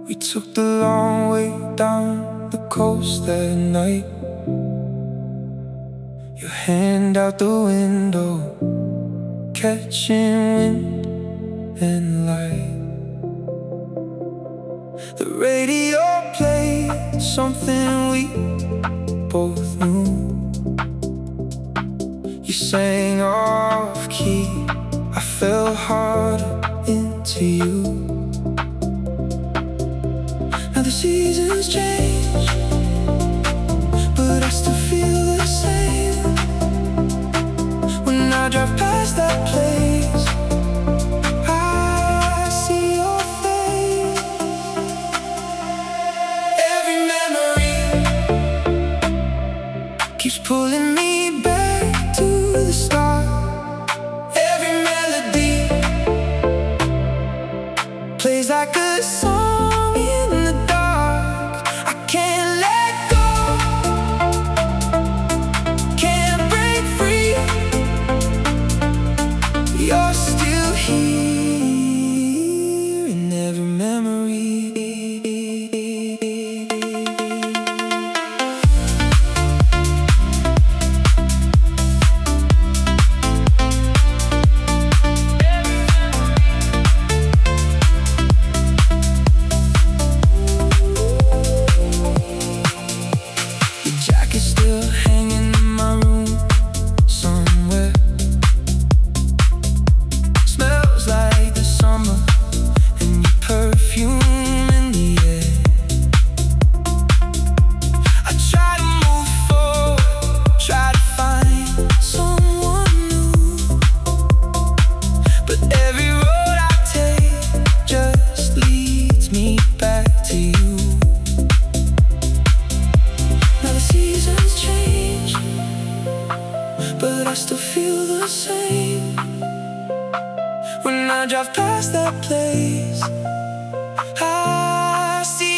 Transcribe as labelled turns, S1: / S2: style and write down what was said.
S1: We took the long way down the coast that night. Your hand out the window, catching wind and light. The radio played something we both knew. You sang off key, I fell harder into you. Now the seasons change, but I still feel the same. When I drive past that place, I see your face. Every memory keeps pulling me back to the start. Every melody plays like a song in the dark. I can't let go, can't break free. You're still here in every memory. Still hanging in my room somewhere. Smells like the summer and your perfume in the air. I try to move forward, try to find someone new, but every road I take just leads me back to you. Now the seasons change, but I still feel the same. When I drive past that place, I see